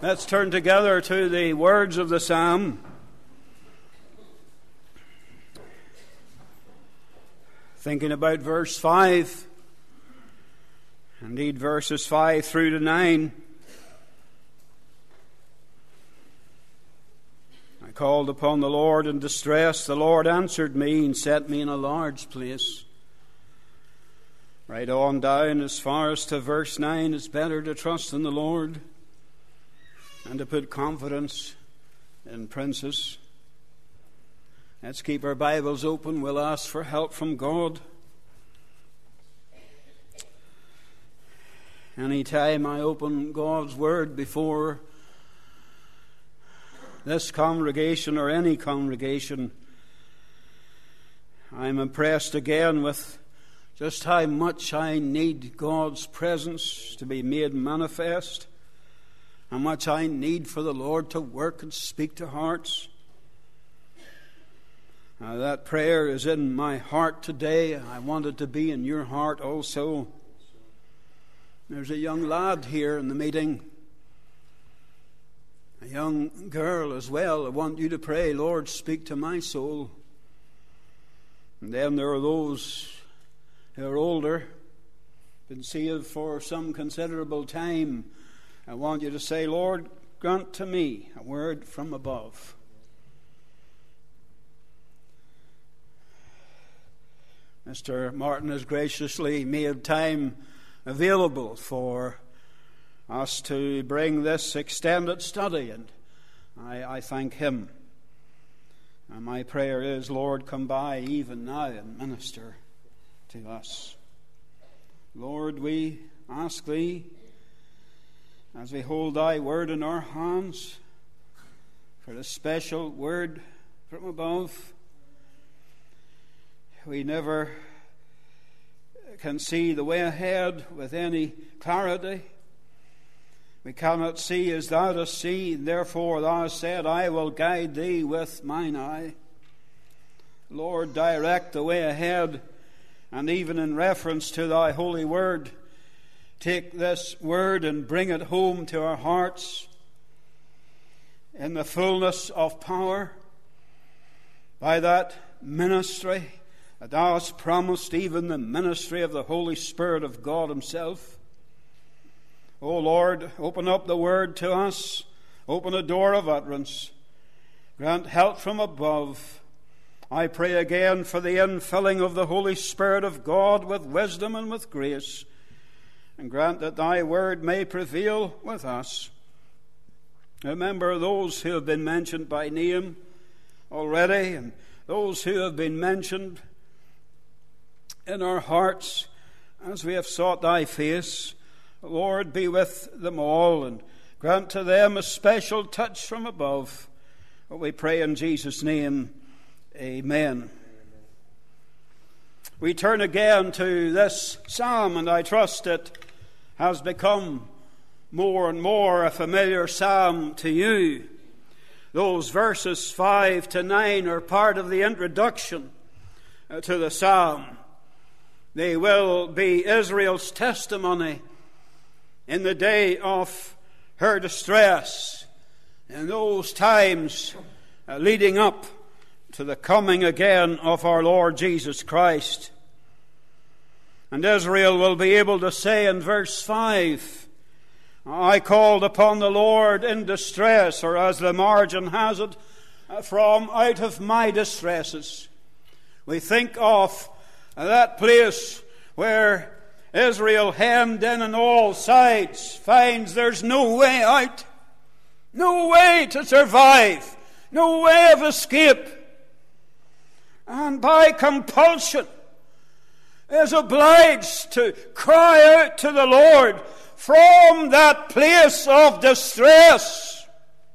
Let's turn together to the words of the psalm. Thinking about verse 5, indeed verses 5 through to 9. I called upon the Lord in distress. The Lord answered me and set me in a large place. Right on down as far as to verse 9, it's better to trust in the Lord and to put confidence in princes. Let's keep our Bibles open. We'll ask for help from God. Any time I open God's Word before this congregation or any congregation, I'm impressed again with just how much I need God's presence to be made manifest. How much I need for the Lord to work and speak to hearts. That prayer is in my heart today. I want it to be in your heart also. There's a young lad here in the meeting. A young girl as well. I want you to pray, Lord, speak to my soul. And then there are those who are older, been saved for some considerable time. I want you to say, Lord, grant to me a word from above. Mr. Martin has graciously made time available for us to bring this extended study, and I thank him. And my prayer is, Lord, come by even now and minister to us. Lord, we ask Thee, as we hold Thy word in our hands, for a special word from above. We never can see the way ahead with any clarity. We cannot see as Thou dost see, and therefore Thou hast said, I will guide Thee with mine eye. Lord, direct the way ahead, and even in reference to Thy holy word, take this word and bring it home to our hearts in the fullness of power by that ministry that Thou hast promised, even the ministry of the Holy Spirit of God Himself. O Lord, open up the word to us. Open a door of utterance. Grant help from above. I pray again for the infilling of the Holy Spirit of God with wisdom and with grace. And grant that Thy word may prevail with us. Remember those who have been mentioned by name already, and those who have been mentioned in our hearts as we have sought Thy face. Lord, be with them all and grant to them a special touch from above. We pray in Jesus' name, amen. We turn again to this psalm, and I trust it has become more and more a familiar psalm to you. Those verses 5 to 9 are part of the introduction to the psalm. They will be Israel's testimony in the day of her distress, in those times leading up to the coming again of our Lord Jesus Christ. And Israel will be able to say in verse 5, I called upon the Lord in distress, or as the margin has it, from out of my distresses. We think of that place where Israel, hemmed in on all sides, finds there's no way out, no way to survive, no way of escape. And by compulsion is obliged to cry out to the Lord from that place of distress.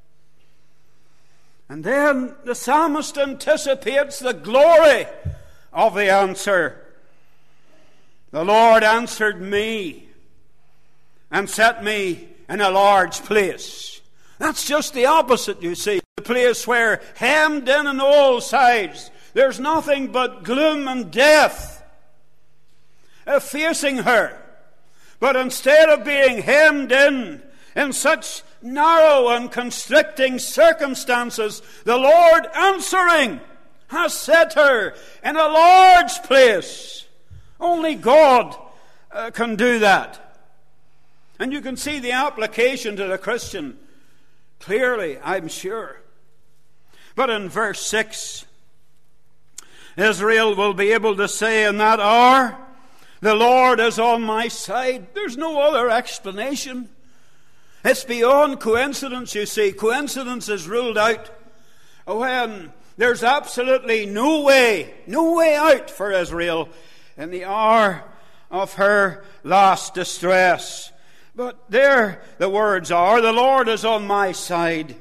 And then the psalmist anticipates the glory of the answer. The Lord answered me and set me in a large place. That's just the opposite, you see. The place where, hemmed in on all sides, there's nothing but gloom and death facing her. But instead of being hemmed in such narrow and constricting circumstances, the Lord answering has set her in a large place. Only God can do that. And you can see the application to the Christian clearly, I'm sure. But in verse 6, Israel will be able to say in that hour, the Lord is on my side. There's no other explanation. It's beyond coincidence, you see. Coincidence is ruled out when there's absolutely no way out for Israel in the hour of her last distress. But there the words are, the Lord is on my side.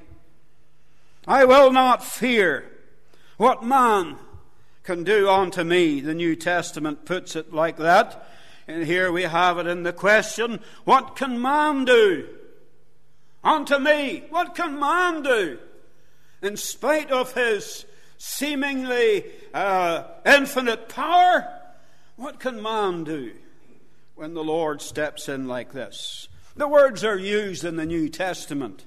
I will not fear what man can do unto me. The New Testament puts it like that. And here we have it in the question, what can man do unto me? What can man do? In spite of his seemingly infinite power, what can man do when the Lord steps in like this? The words are used in the New Testament.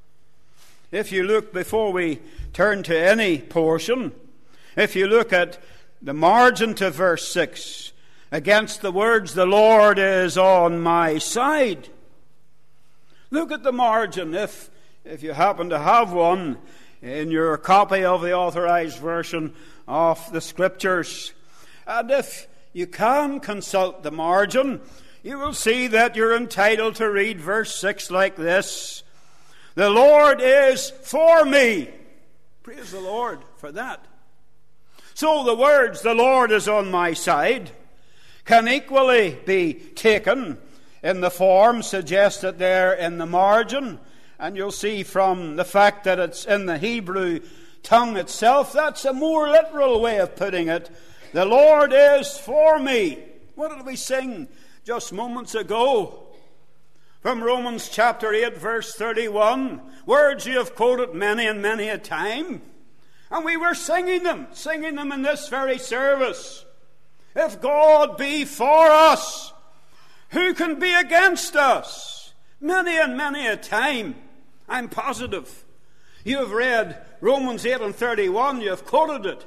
If you look, before we turn to any portion, if you look at the margin to verse 6, against the words, the Lord is on my side. Look at the margin, if you happen to have one in your copy of the Authorized Version of the Scriptures. And if you can consult the margin, you will see that you're entitled to read verse 6 like this. The Lord is for me. Praise the Lord for that. So the words, the Lord is on my side, can equally be taken in the form suggested there in the margin. And you'll see from the fact that it's in the Hebrew tongue itself, that's a more literal way of putting it. The Lord is for me. What did we sing just moments ago? From Romans chapter 8, verse 31. Words you have quoted many and many a time. And we were singing them in this very service. If God be for us, who can be against us? Many and many a time, I'm positive. You have read Romans 8 and 31, you have quoted it.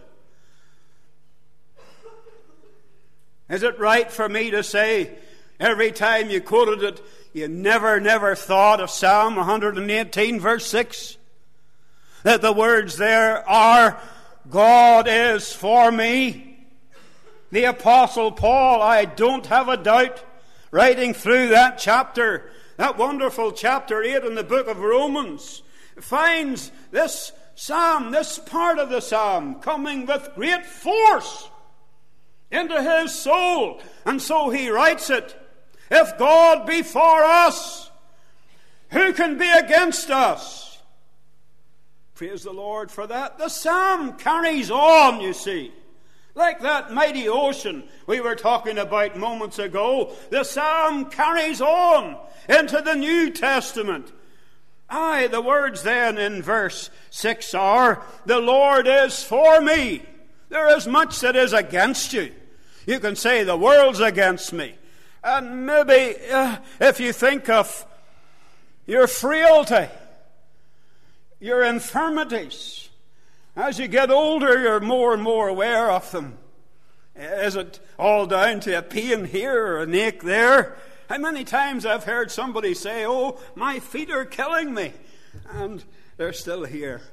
Is it right for me to say, every time you quoted it, you never thought of Psalm 118, verse 6? That the words there are, God is for me. The Apostle Paul, I don't have a doubt, writing through that chapter, that wonderful chapter 8 in the book of Romans, finds this psalm, this part of the psalm, coming with great force into his soul. And so he writes it, if God be for us, who can be against us? Praise the Lord for that. The psalm carries on, you see. Like that mighty ocean we were talking about moments ago, the psalm carries on into the New Testament. Aye, the words then in verse 6 are, the Lord is for me. There is much that is against you. You can say the world's against me. And maybe if you think of your frailty, your infirmities, as you get older, you're more and more aware of them. Is it all down to a pain here or an ache there? How many times I've heard somebody say, oh, my feet are killing me. And they're still here.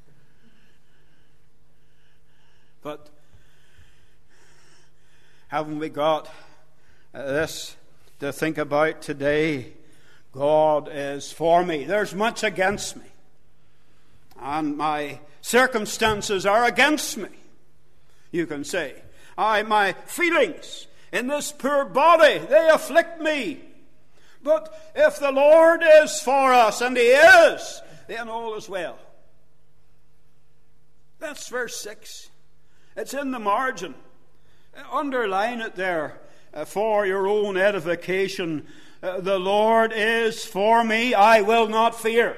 But haven't we got this to think about today? God is for me. There's much against me. And my circumstances are against me, you can say. My feelings in this poor body, they afflict me. But if the Lord is for us, and He is, then all is well. That's verse 6. It's in the margin. Underline it there for your own edification. The Lord is for me, I will not fear.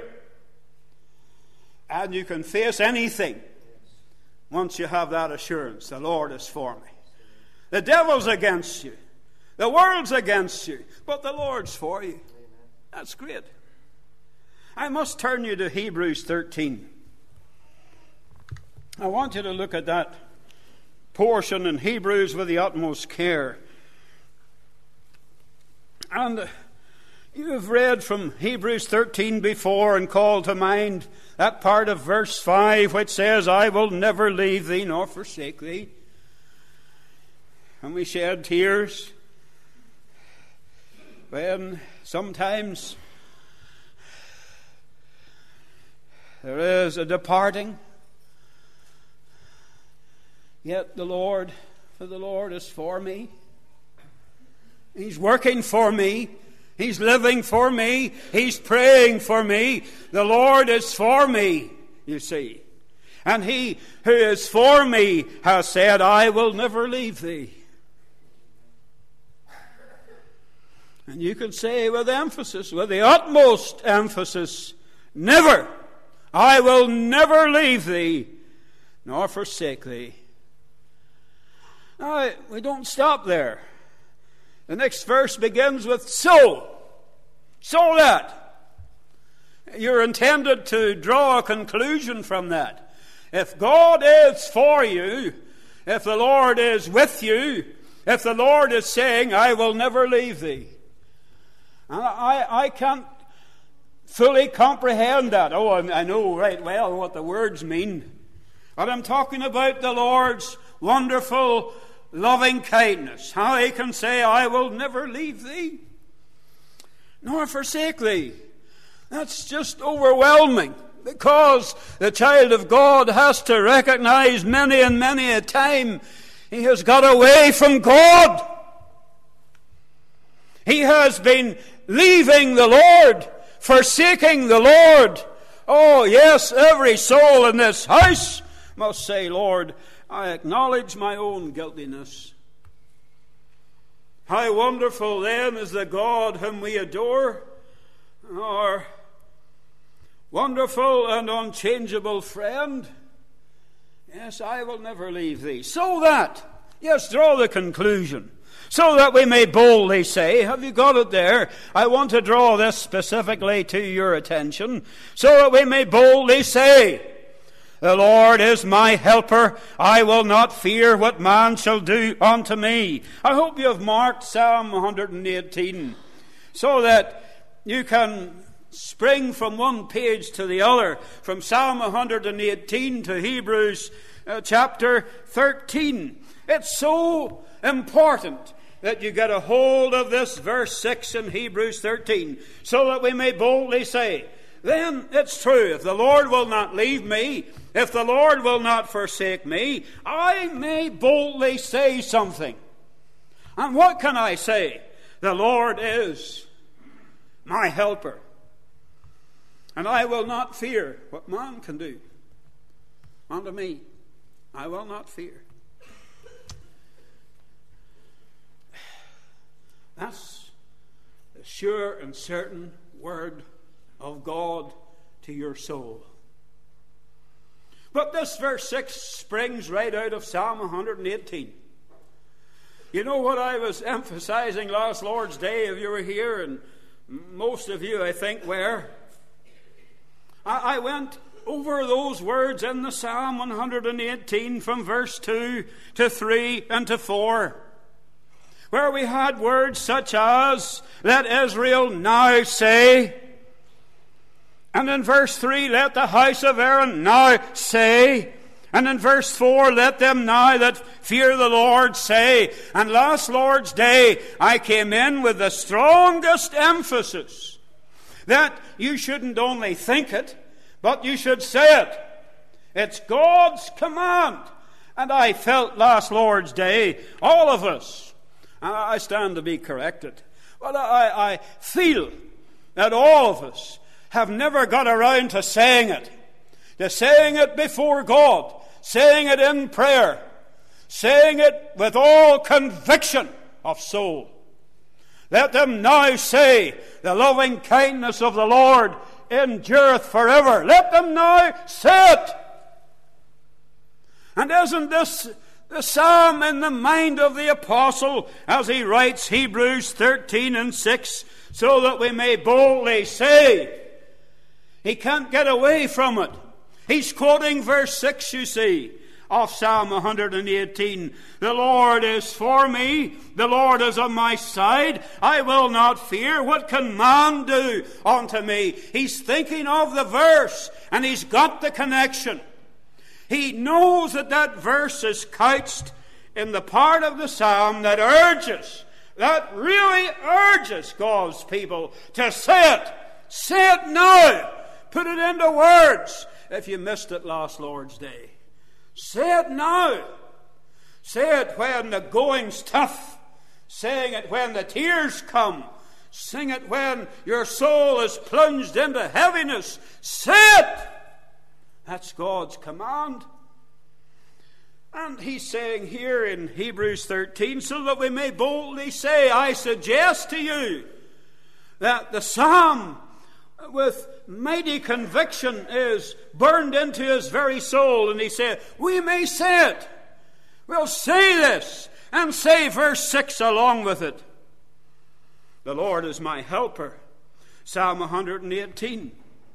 And you can face anything once you have that assurance. The Lord is for me. The devil's against you. The world's against you. But the Lord's for you. That's great. I must turn you to Hebrews 13. I want you to look at that portion in Hebrews with the utmost care. And you have read from Hebrews 13 before and called to mind that part of verse 5 which says, I will never leave thee nor forsake thee. And we shed tears when sometimes there is a departing. Yet the Lord is for me. He's working for me. He's living for me. He's praying for me. The Lord is for me, you see. And He who is for me has said, I will never leave thee. And you can say with emphasis, with the utmost emphasis, never. I will never leave thee, nor forsake thee. Now, we don't stop there. The next verse begins with so that. You're intended to draw a conclusion from that. If God is for you, if the Lord is with you, if the Lord is saying, I will never leave thee. And I can't fully comprehend that. Oh, I know right well what the words mean. But I'm talking about the Lord's wonderful loving kindness. How He can say, I will never leave thee, nor forsake thee. That's just overwhelming, because the child of God has to recognize many and many a time he has got away from God. He has been leaving the Lord, forsaking the Lord. Oh yes, every soul in this house must say, Lord, I acknowledge my own guiltiness. How wonderful then is the God whom we adore, our wonderful and unchangeable friend. Yes, I will never leave thee. So that, yes, draw the conclusion. So that we may boldly say, have you got it there? I want to draw this specifically to your attention. So that we may boldly say, the Lord is my helper. I will not fear what man shall do unto me. I hope you have marked Psalm 118 so that you can spring from one page to the other, from Psalm 118 to Hebrews chapter 13. It's so important that you get a hold of this verse 6 in Hebrews 13, so that we may boldly say, then it's true, if the Lord will not leave me, if the Lord will not forsake me, I may boldly say something. And what can I say? The Lord is my helper, and I will not fear what man can do unto me. I will not fear. That's the sure and certain word of God to your soul. But this verse 6 springs right out of Psalm 118. You know what I was emphasizing last Lord's Day, if you were here, and most of you, I think, were? I went over those words in the Psalm 118 from verse 2 to 3 and to 4, where we had words such as, let Israel now say, and in verse 3, let the house of Aaron now say, and in verse 4, let them now that fear the Lord say. And last Lord's Day, I came in with the strongest emphasis that you shouldn't only think it, but you should say it. It's God's command. And I felt last Lord's Day, all of us, and I stand to be corrected, but I feel that all of us have never got around to saying it before God, saying it in prayer, saying it with all conviction of soul. Let them now say, the loving kindness of the Lord endureth forever. Let them now say it. And isn't this the psalm in the mind of the apostle as he writes Hebrews 13 and 6, so that we may boldly say, He can't get away from it. He's quoting verse 6, you see, of Psalm 118. The Lord is for me. The Lord is on my side. I will not fear. What can man do unto me? He's thinking of the verse, and he's got the connection. He knows that that verse is couched in the part of the psalm that really urges God's people to say it. Say it now. Put it into words if you missed it last Lord's Day. Say it now. Say it when the going's tough. Say it when the tears come. Sing it when your soul is plunged into heaviness. Say it. That's God's command. And he's saying here in Hebrews 13, so that we may boldly say, I suggest to you that the psalm with mighty conviction is burned into his very soul. And he said, we may say it. We'll say this and say verse 6 along with it. The Lord is my helper. Psalm 118.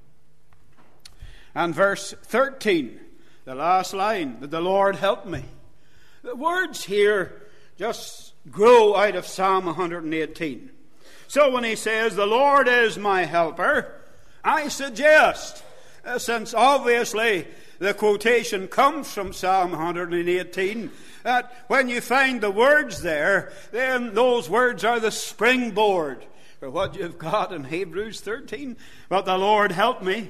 And verse 13, the last line, that the Lord help me. The words here just grow out of Psalm 118. So when he says, the Lord is my helper, I suggest, since obviously the quotation comes from Psalm 118, that when you find the words there, then those words are the springboard for what you've got in Hebrews 13. But the Lord help me.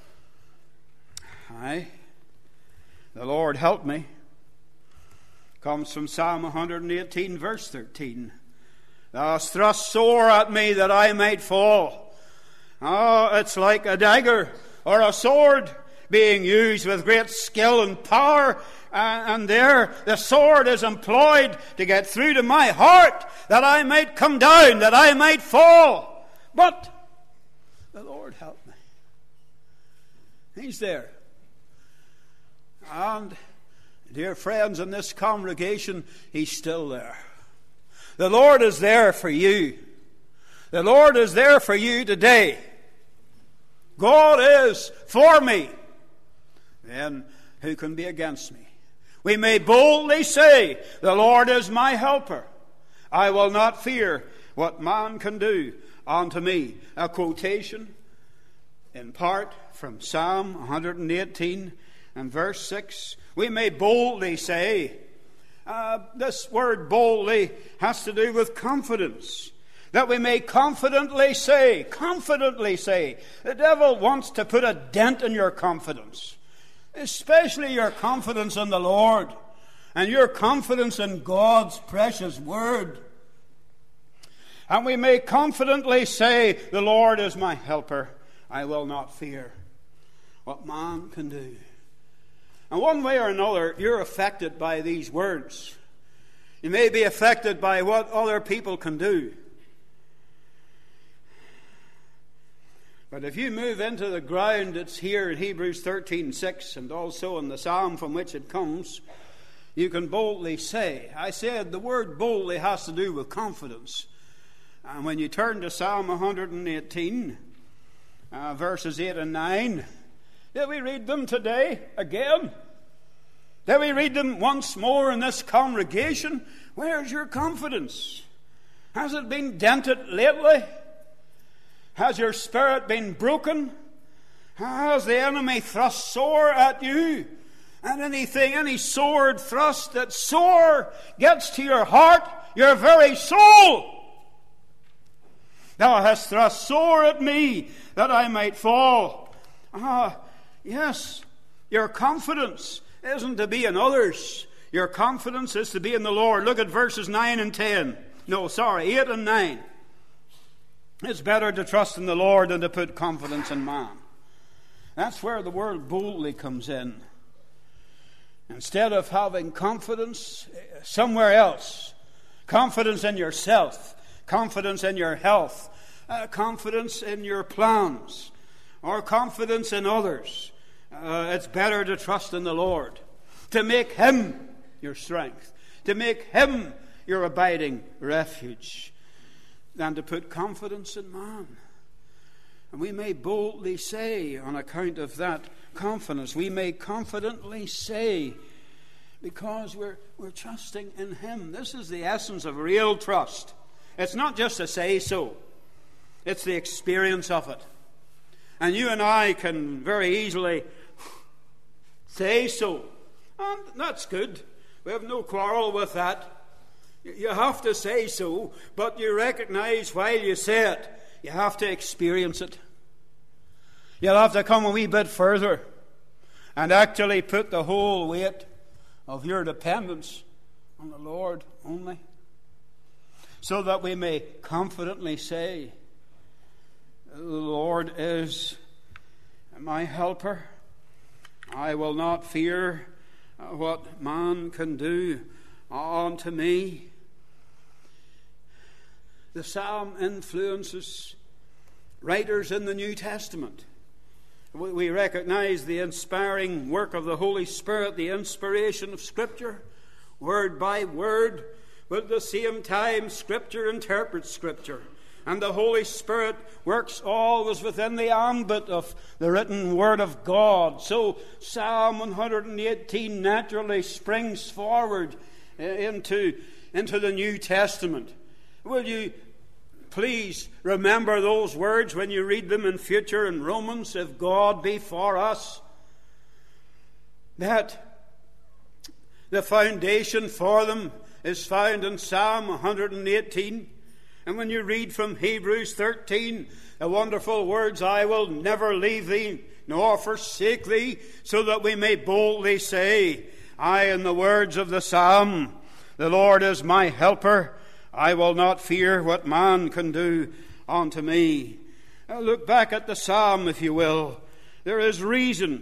Aye, the Lord help me. Comes from Psalm 118, verse 13. Thou hast thrust sore at me that I might fall. Oh, it's like a dagger or a sword being used with great skill and power. And there the sword is employed to get through to my heart, that I might come down, that I might fall. But the Lord help me. He's there. And, dear friends, in this congregation, He's still there. The Lord is there for you. The Lord is there for you today. God is for me. Then who can be against me? We may boldly say, the Lord is my helper. I will not fear what man can do unto me. A quotation in part from Psalm 118 and verse 6. We may boldly say, this word boldly has to do with confidence. That we may confidently say. The devil wants to put a dent in your confidence. Especially your confidence in the Lord. And your confidence in God's precious word. And we may confidently say, the Lord is my helper. I will not fear what man can do. And one way or another, you're affected by these words. You may be affected by what other people can do. But if you move into the ground that's here in Hebrews 13:6 and also in the psalm from which it comes, you can boldly say. I said the word boldly has to do with confidence. And when you turn to Psalm 118, verses 8 and 9, did we read them today again? Did we read them once more in this congregation? Where's your confidence? Has it been dented lately? Has your spirit been broken? Has the enemy thrust sore at you? And any sword thrust that sore gets to your heart, your very soul. Thou hast thrust sore at me that I might fall. Yes, your confidence isn't to be in others. Your confidence is to be in the Lord. Look at verses 9 and 10. 8 and 9. It's better to trust in the Lord than to put confidence in man. That's where the word boldly comes in. Instead of having confidence somewhere else, confidence in yourself, confidence in your health, confidence in your plans, or confidence in others, it's better to trust in the Lord, to make Him your strength, to make Him your abiding refuge, than to put confidence in man. And we may boldly say, on account of that confidence, we may confidently say, because we're trusting in Him. This is the essence of real trust. It's not just to say so. It's the experience of it. And you and I can very easily say so. And that's good. We have no quarrel with that. You have to say so, but you recognize while you say it, you have to experience it. You'll have to come a wee bit further and actually put the whole weight of your dependence on the Lord only, so that we may confidently say, the Lord is my helper. I will not fear what man can do unto me. The psalm influences writers in the New Testament. We recognize the inspiring work of the Holy Spirit, the inspiration of Scripture, word by word, but at the same time Scripture interprets Scripture. And the Holy Spirit works always within the ambit of the written Word of God. So Psalm 118 naturally springs forward into the New Testament. Will you please remember those words when you read them in future in Romans? If God be for us, that the foundation for them is found in Psalm 118. And when you read from Hebrews 13, the wonderful words, I will never leave thee nor forsake thee, so that we may boldly say, in the words of the psalm, the Lord is my helper. I will not fear what man can do unto me. Now look back at the psalm, if you will. There is reason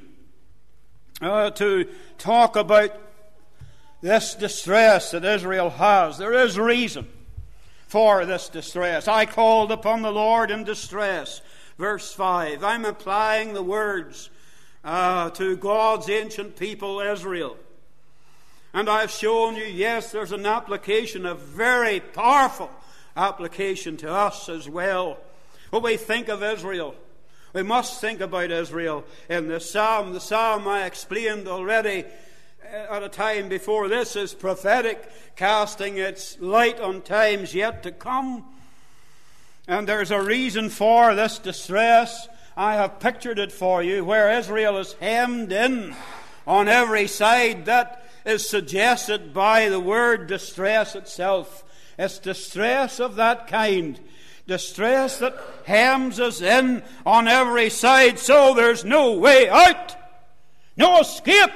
to talk about this distress that Israel has. There is reason for this distress. I called upon the Lord in distress. Verse 5. I'm applying the words to God's ancient people, Israel. And I've shown you, yes, there's an application, a very powerful application to us as well. When we think of Israel, we must think about Israel in this psalm. The psalm I explained already at a time before this is prophetic, casting its light on times yet to come. And there's a reason for this distress. I have pictured it for you, where Israel is hemmed in on every side. That is suggested by the word distress itself. It's distress of that kind. Distress that hems us in on every side, so there's no way out, no escape,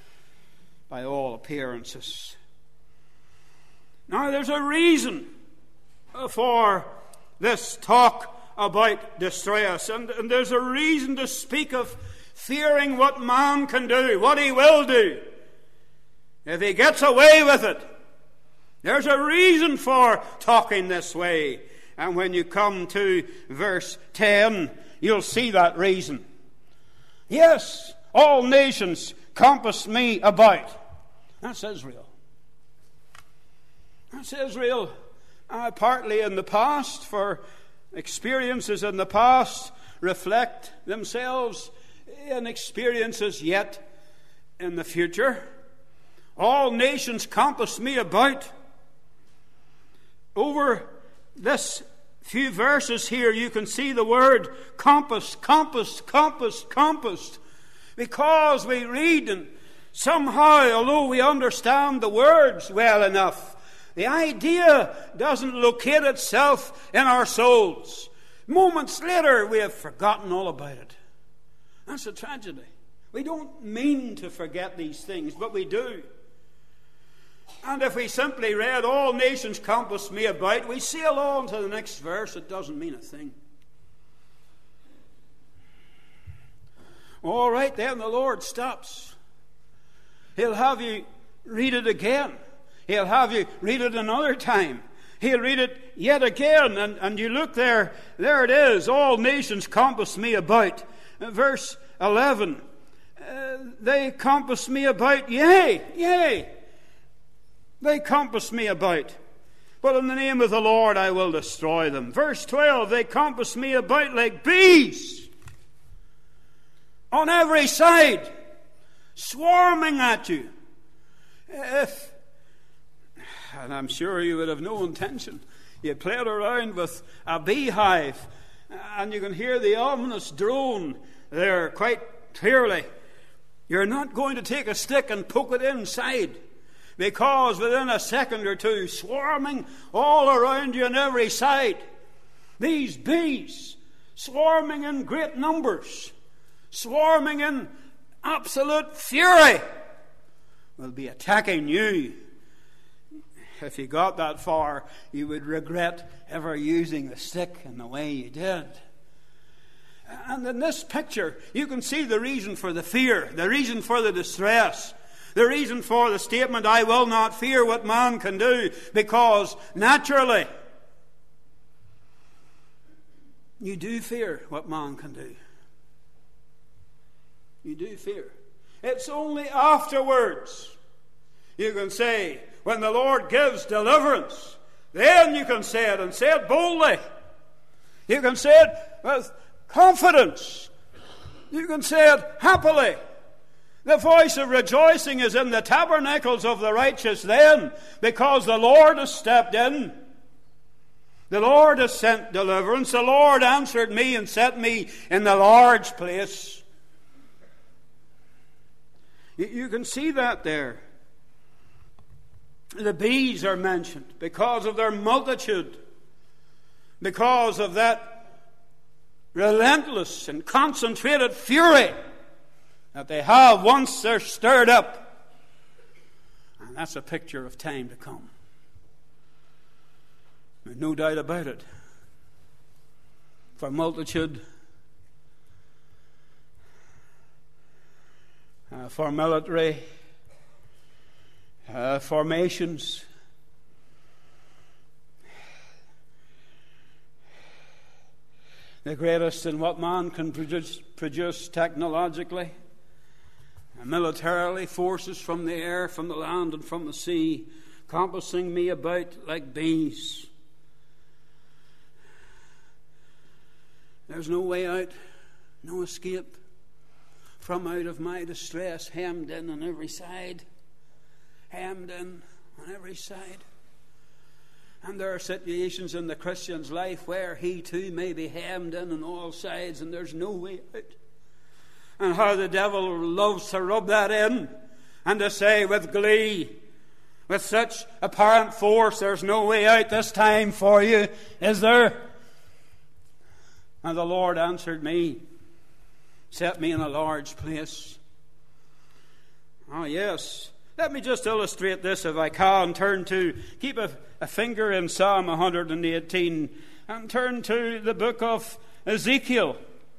by all appearances. Now, there's a reason for this talk about distress, and there's a reason to speak of fearing what man can do, what he will do, if he gets away with it. There's a reason for talking this way. And when you come to verse 10, you'll see that reason. Yes, all nations compass me about. That's Israel. That's Israel, partly in the past, for experiences in the past reflect themselves in experiences yet in the future. All nations compass me about. Over this few verses here, you can see the word compass, compass, compass, compassed. Because we read, and somehow, although we understand the words well enough, the idea doesn't locate itself in our souls. Moments later, we have forgotten all about it. That's a tragedy. We don't mean to forget these things, but we do. And if we simply read, all nations compass me about, we sail on to the next verse, it doesn't mean a thing. All right, then the Lord stops. He'll have you read it again. He'll have you read it another time. He'll read it yet again. And you look there it is. All nations compass me about. Verse 11. They compass me about. Yea. They compass me about. but in the name of the Lord I will destroy them. Verse 12, they compass me about like bees on every side, swarming at you. And I'm sure you would have no intention. You played around with a beehive, and you can hear the ominous drone there quite clearly. You're not going to take a stick and poke it inside, because within a second or two, swarming all around you on every side, these bees, swarming in great numbers, swarming in absolute fury, will be attacking you. If you got that far, you would regret ever using the stick in the way you did. And in this picture, you can see the reason for the fear, the reason for the distress, the reason for the statement, I will not fear what man can do, because naturally, you do fear what man can do. You do fear. It's only afterwards you can say, when the Lord gives deliverance, then you can say it, and say it boldly. You can say it with confidence. You can say it happily. The voice of rejoicing is in the tabernacles of the righteous then, because the Lord has stepped in. The Lord has sent deliverance. The Lord answered me and set me in the large place. You can see that there. The bees are mentioned because of their multitude, because of that relentless and concentrated fury that they have once they're stirred up. And that's a picture of time to come. There's no doubt about it. For multitude, for military formations, the greatest in what man can produce technologically, militarily, forces from the air, from the land, and from the sea, compassing me about like bees. There's no way out, no escape from out of my distress, hemmed in on every side. Hemmed in on every side. And there are situations in the Christian's life where he too may be hemmed in on all sides, and there's no way out. And how the devil loves to rub that in and to say with glee, with such apparent force, there's no way out this time for you, is there? And the Lord answered me, set me in a large place. Oh yes. Let me just illustrate this if I can. Keep a finger in Psalm 118 and turn to the book of Ezekiel.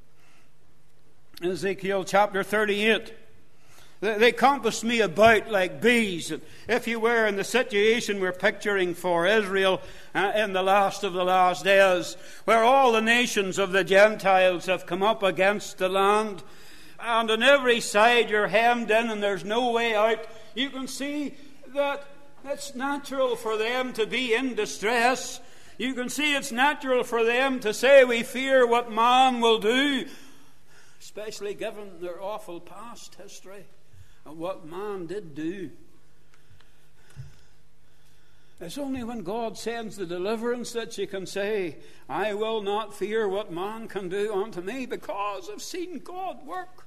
Ezekiel chapter 38. They compassed me about like bees. If you were in the situation we're picturing for Israel in the last of the last days, where all the nations of the Gentiles have come up against the land, and on every side you're hemmed in and there's no way out, you can see that it's natural for them to be in distress. You can see it's natural for them to say, we fear what man will do, especially given their awful past history and what man did do. It's only when God sends the deliverance that you can say, I will not fear what man can do unto me, because I've seen God work.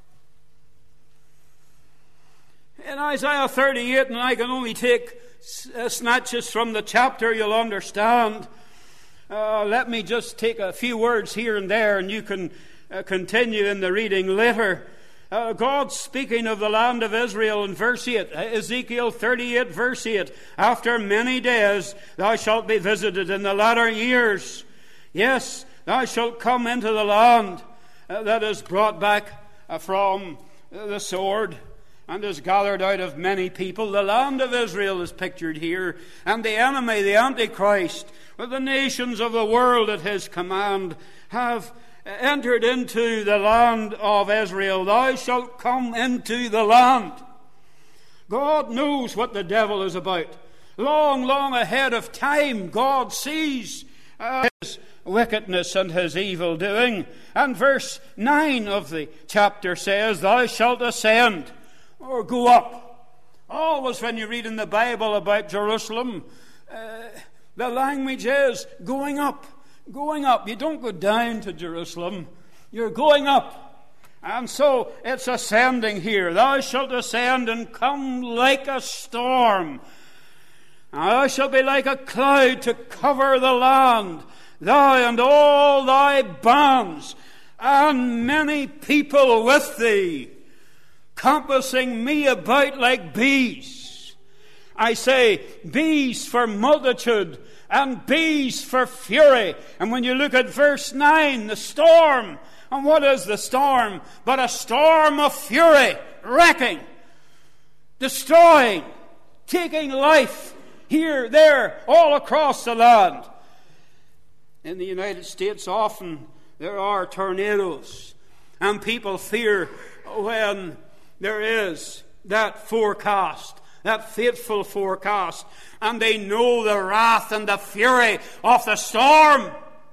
In Isaiah 38, and I can only take snatches from the chapter, you'll understand. Let me just take a few words here and there, and you can continue in the reading later. God speaking of the land of Israel in verse 8, Ezekiel 38 verse 8, after many days thou shalt be visited in the latter years. Yes, thou shalt come into the land that is brought back from the sword, and is gathered out of many people. The land of Israel is pictured here, and the enemy, the Antichrist, with the nations of the world at his command, have entered into the land of Israel. Thou shalt come into the land. God knows what the devil is about. Long, long ahead of time, God sees his wickedness and his evil doing. And verse 9 of the chapter says, thou shalt ascend, or go up. Always when you read in the Bible about Jerusalem, the language is going up, going up. You don't go down to Jerusalem, you're going up. And so it's ascending here. Thou shalt ascend and come like a storm. Thou shalt be like a cloud to cover the land, thou and all thy bands, and many people with thee, compassing me about like bees. I say bees for multitude and bees for fury. And when you look at verse 9, the storm, and what is the storm but a storm of fury, wrecking, destroying, taking life here, there, all across the land. In the United States, often there are tornadoes, and people fear when there is that forecast, that fateful forecast, and they know the wrath and the fury of the storm.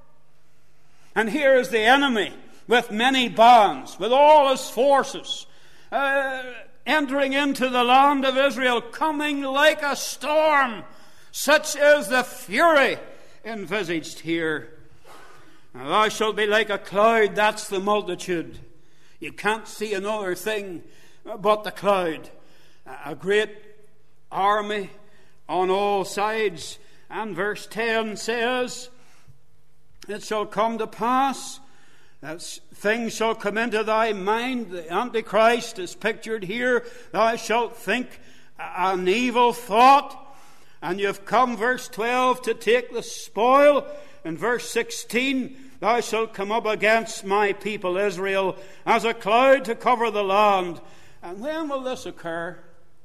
And here is the enemy with many bands, with all his forces, entering into the land of Israel, coming like a storm. Such is the fury envisaged here. Now, thou shalt be like a cloud. That's the multitude. You can't see another thing but the cloud. A great army on all sides. And verse 10 says, it shall come to pass that things shall come into thy mind. The Antichrist is pictured here. Thou shalt think an evil thought. And you've come, verse 12, to take the spoil. In verse 16, thou shalt come up against my people Israel as a cloud to cover the land. And when will this occur?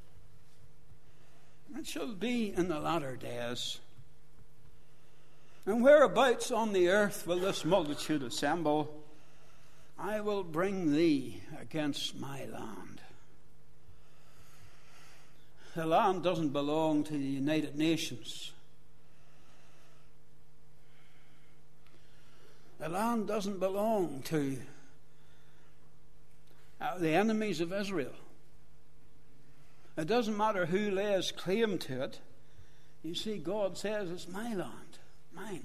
It shall be in the latter days. And whereabouts on the earth will this multitude assemble? I will bring thee against my land. The land doesn't belong to the United Nations. The land doesn't belong to the enemies of Israel. It doesn't matter who lays claim to it. You see, God says it's my land, mine.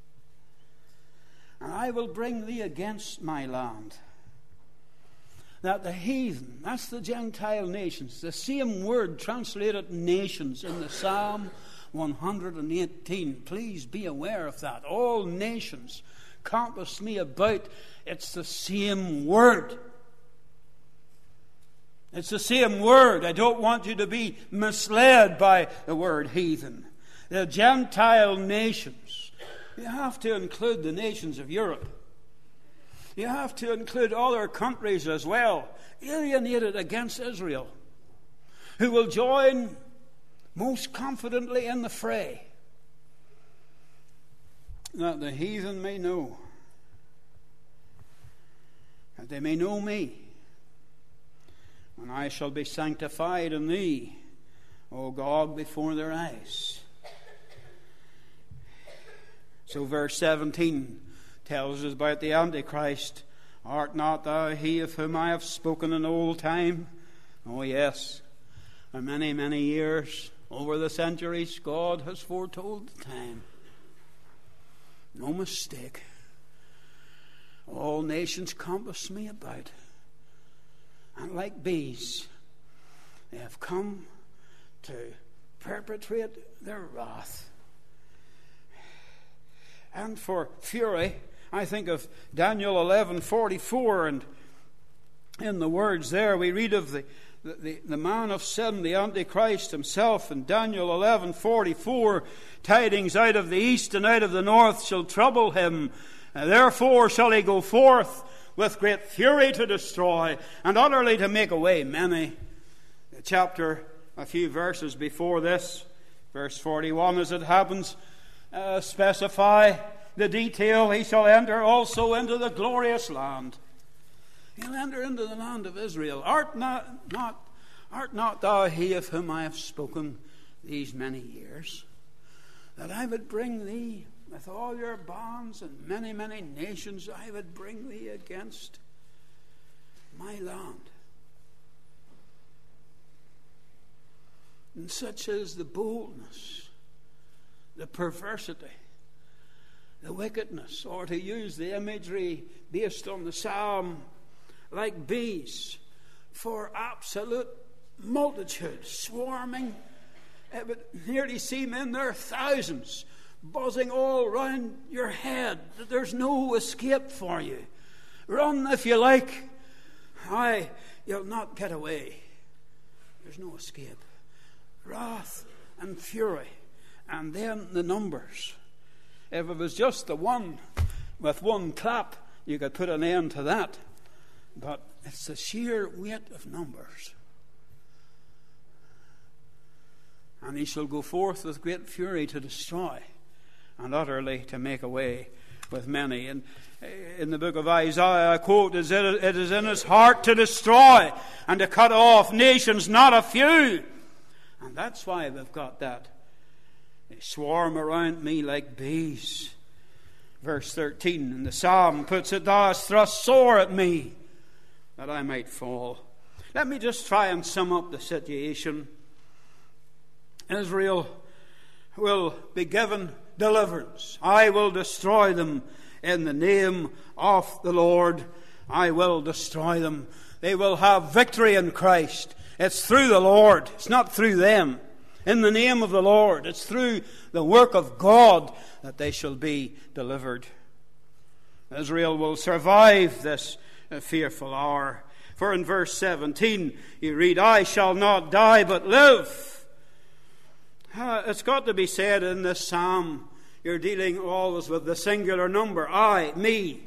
And I will bring thee against my land. That the heathen, that's the Gentile nations, the same word translated nations in the Psalm 118. Please be aware of that. All nations compass me about. It's the same word. It's the same word. I don't want you to be misled by the word heathen. The Gentile nations. You have to include the nations of Europe. You have to include other countries as well, alienated against Israel, who will join most confidently in the fray, that the heathen may know, that they may know me, and I shall be sanctified in thee, O God, before their eyes. So verse 17 tells us about the Antichrist. Art not thou he of whom I have spoken in old time? Oh yes, for many, many years, over the centuries, God has foretold the time. No mistake. All nations compass me about, and like bees, they have come to perpetrate their wrath. And for fury, I think of Daniel 11:44, and in the words there we read of the man of sin, the Antichrist himself. In Daniel 11:44, tidings out of the east and out of the north shall trouble him. Therefore shall he go forth with great fury to destroy, and utterly to make away many. The chapter, a few verses before this, verse 41, as it happens, specify the detail. He shall enter also into the glorious land. He'll enter into the land of Israel. Art not thou he of whom I have spoken? these many years, that I would bring thee with all your bands and many, many nations, I would bring thee against my land. And such is the boldness, the perversity, the wickedness, or to use the imagery based on the psalm, like bees, for absolute multitude, swarming. It would nearly seem in their thousands, buzzing all round your head, that there's no escape for you. Run if you like. You'll not get away. There's no escape. Wrath and fury, and then the numbers. If it was just the one, with one clap, you could put an end to that. But it's the sheer weight of numbers. And he shall go forth with great fury to destroy, and utterly to make away with many. And in the book of Isaiah, I quote, it is in his heart to destroy and to cut off nations, not a few. And that's why we've got that. They swarm around me like bees. Verse 13 in the psalm puts it, thou hast thrust sore at me, that I might fall. Let me just try and sum up the situation. Israel will be given deliverance. I will destroy them in the name of the Lord. I will destroy them. They will have victory in Christ. It's through the Lord. It's not through them. In the name of the Lord. It's through the work of God that they shall be delivered. Israel will survive this fearful hour. For in verse 17 you read, I shall not die but live. It's got to be said in this psalm, you're dealing always with the singular number. I, me.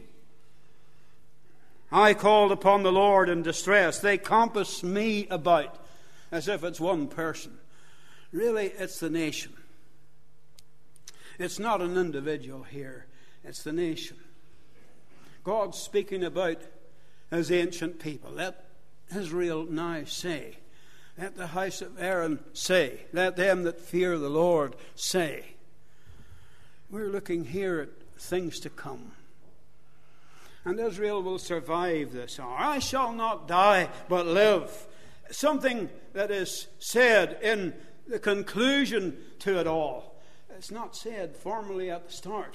I called upon the Lord in distress. They compass me about as if it's one person. Really, it's the nation. It's not an individual here. It's the nation. God's speaking about his ancient people. Let Israel now say. Let the house of Aaron say. Let them that fear the Lord say. We're looking here at things to come. And Israel will survive this hour. I shall not die, but live. Something that is said in the conclusion to it all. It's not said formally at the start.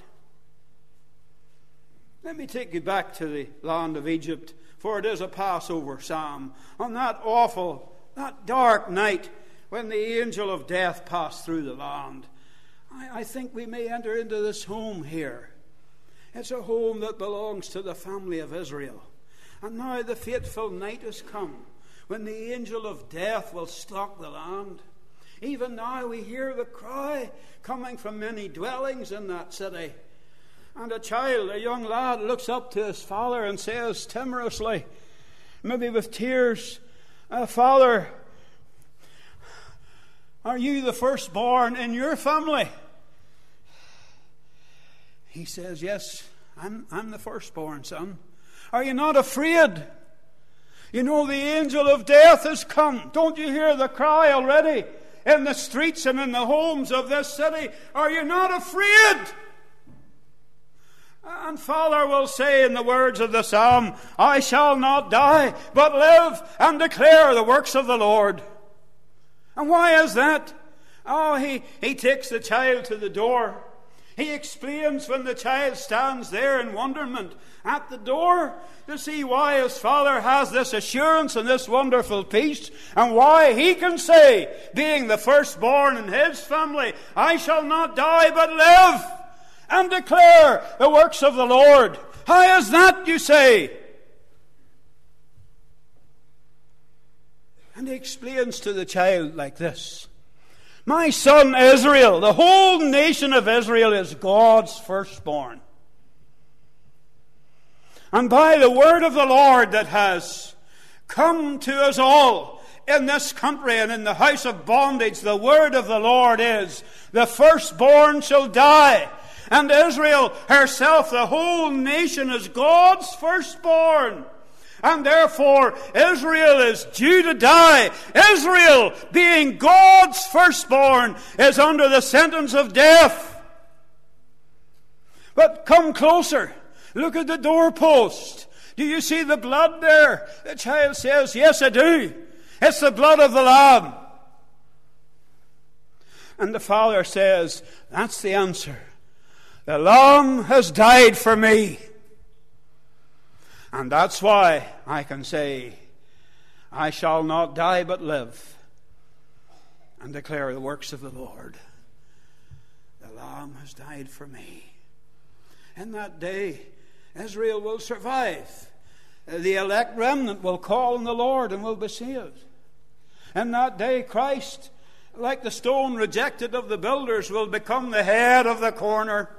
Let me take you back to the land of Egypt, for it is a Passover psalm. On that awful, that dark night when the angel of death passed through the land, I think we may enter into this home here. It's a home that belongs to the family of Israel. And now the fateful night has come when the angel of death will stalk the land. Even now we hear the cry coming from many dwellings in that city. And a child, a young lad, looks up to his father and says timorously, maybe with tears, Father, are you the firstborn in your family? He says, yes, I'm the firstborn, son. Are you not afraid? You know the angel of death has come. Don't you hear the cry already in the streets and in the homes of this city? Are you not afraid? And Father will say in the words of the psalm, I shall not die, but live and declare the works of the Lord. And why is that? Oh, he takes the child to the door. He explains when the child stands there in wonderment at the door to see why his father has this assurance and this wonderful peace, and why he can say, being the firstborn in his family, I shall not die but live and declare the works of the Lord. How is that, you say? And he explains to the child like this. My son Israel, the whole nation of Israel is God's firstborn. And by the word of the Lord that has come to us all in this country and in the house of bondage, the word of the Lord is, the firstborn shall die. And Israel herself, the whole nation, is God's firstborn. And therefore, Israel is due to die. Israel, being God's firstborn, is under the sentence of death. But come closer. Look at the doorpost. Do you see the blood there? The child says, yes, I do. It's the blood of the Lamb. And the father says, that's the answer. The Lamb has died for me. And that's why I can say, I shall not die but live and declare the works of the Lord. The Lamb has died for me. In that day, Israel will survive. The elect remnant will call on the Lord and will be saved. In that day, Christ, like the stone rejected of the builders, will become the head of the corner.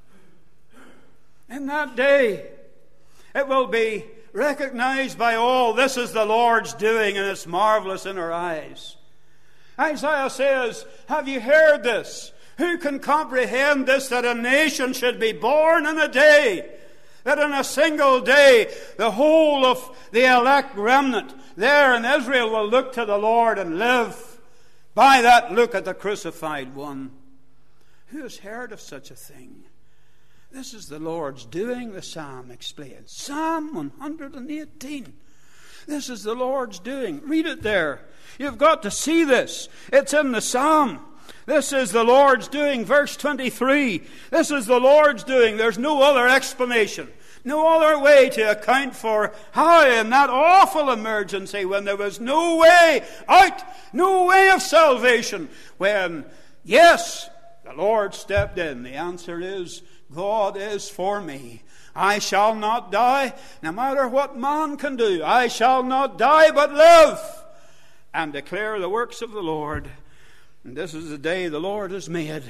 In that day, it will be recognized by all, this is the Lord's doing, and it's marvelous in our eyes. Isaiah says, have you heard this? Who can comprehend this, that a nation should be born in a day, that in a single day the whole of the elect remnant there in Israel will look to the Lord and live by that look at the crucified one? Who has heard of such a thing? This is the Lord's doing, the psalm explains. Psalm 118. This is the Lord's doing. Read it there. You've got to see this. It's in the psalm. This is the Lord's doing. Verse 23. This is the Lord's doing. There's no other explanation. No other way to account for how in that awful emergency, when there was no way out, no way of salvation, when, yes, the Lord stepped in. The answer is, God is for me. I shall not die, no matter what man can do. I shall not die, but live and declare the works of the Lord. And this is the day the Lord has made.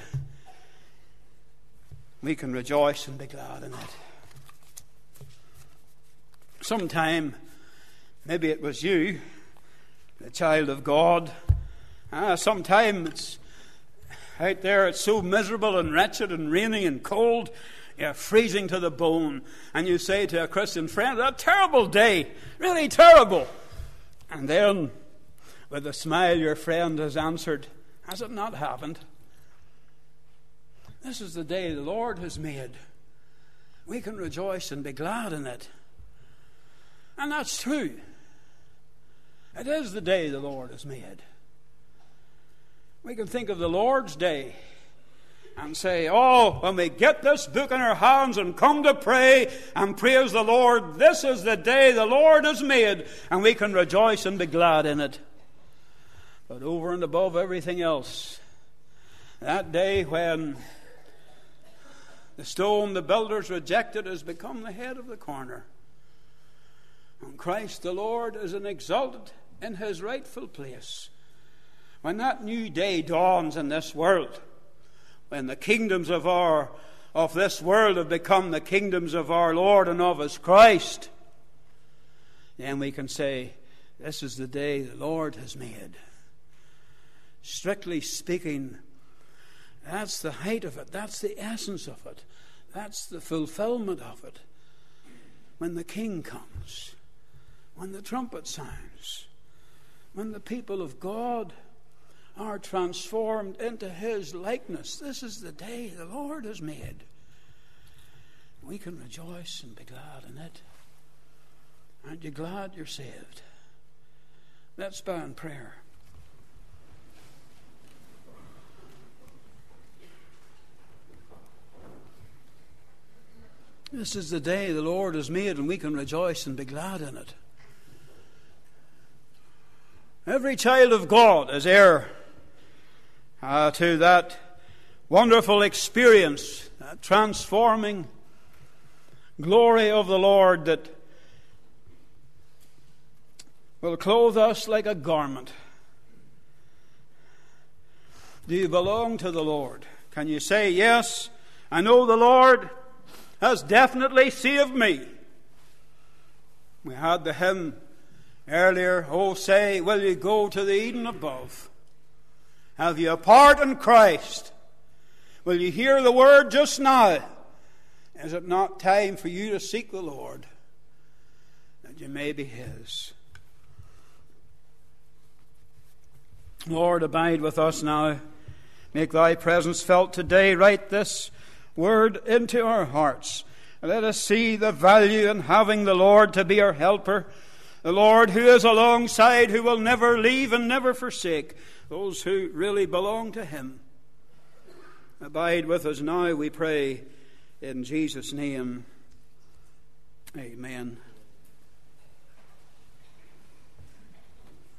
We can rejoice and be glad in it. Sometime, maybe it was you, the child of God. Sometime it's out there, it's so miserable and wretched and rainy and cold, you're freezing to the bone. And you say to a Christian friend, a terrible day, really terrible. And then, with a smile, your friend has answered, has it not happened? This is the day the Lord has made. We can rejoice and be glad in it. And that's true. It is the day the Lord has made. We can think of the Lord's Day and say, oh, when we get this book in our hands and come to pray and praise the Lord, this is the day the Lord has made, and we can rejoice and be glad in it. But over and above everything else, that day when the stone the builders rejected has become the head of the corner, and Christ the Lord is exalted in his rightful place. When that new day dawns in this world, when the kingdoms of this world have become the kingdoms of our Lord and of his Christ, then we can say, this is the day the Lord has made. Strictly speaking, that's the height of it. That's the essence of it. That's the fulfillment of it. When the King comes, when the trumpet sounds, when the people of God are transformed into his likeness, this is the day the Lord has made. We can rejoice and be glad in it. Aren't you glad you're saved? Let's bow in prayer. This is the day the Lord has made, and we can rejoice and be glad in it. Every child of God is heir to that wonderful experience, that transforming glory of the Lord that will clothe us like a garment. Do you belong to the Lord? Can you say, yes, I know the Lord has definitely saved me? We had the hymn earlier, oh say, will you go to the Eden above? Have you a part in Christ? Will you hear the word just now? Is it not time for you to seek the Lord? that you may be His. Lord, abide with us now. Make Thy presence felt today. Write this word into our hearts. Let us see the value in having the Lord to be our helper. The Lord who is alongside, who will never leave and never forsake those who really belong to Him. Abide with us now, we pray, in Jesus' name. Amen.